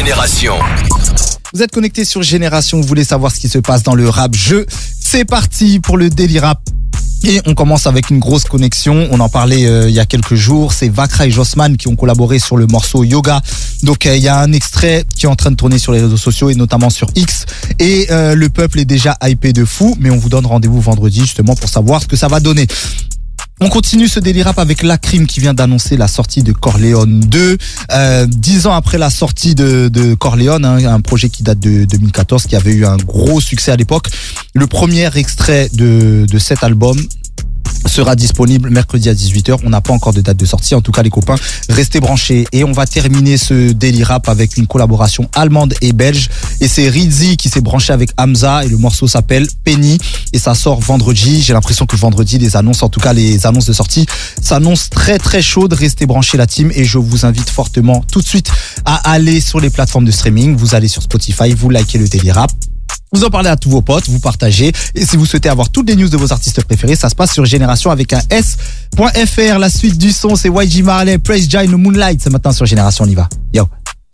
Génération. Vous êtes connectés sur Génération, vous voulez savoir ce qui se passe dans le rap jeu. C'est parti pour le Daily Rap. Et on commence avec une grosse connexion. On en parlait il y a quelques jours. C'est Vakra et Jossman qui ont collaboré sur le morceau Yoga. Donc il y a un extrait qui est en train de tourner sur les réseaux sociaux et notamment sur X. Et le peuple est déjà hypé de fou. Mais on vous donne rendez-vous vendredi justement pour savoir ce que ça va donner. On continue ce Daily Rap avec Lacrim qui vient d'annoncer la sortie de Corleone 2. 10 ans après la sortie de Corleone, un projet qui date de 2014, qui avait eu un gros succès à l'époque. Le premier extrait de cet album sera disponible mercredi à 18h. On n'a pas encore de date de sortie. En tout cas, les copains, restez branchés. Et on va terminer ce Daily Rap avec une collaboration allemande et belge. Et c'est Rizzi qui s'est branché avec Hamza et le morceau s'appelle Penny. Et ça sort vendredi. J'ai l'impression que vendredi, les annonces, en tout cas les annonces de sortie, s'annoncent très très chaudes. Restez branchés la team et je vous invite fortement tout de suite à aller sur les plateformes de streaming. Vous allez sur Spotify, vous likez le Daily Rap. Vous en parlez à tous vos potes, vous partagez. Et si vous souhaitez avoir toutes les news de vos artistes préférés, ça se passe sur Génération avec un S.fr. La suite du son, c'est YG Marley, Praise Jai, No Moonlight. Ce matin sur Génération, on y va. Yo.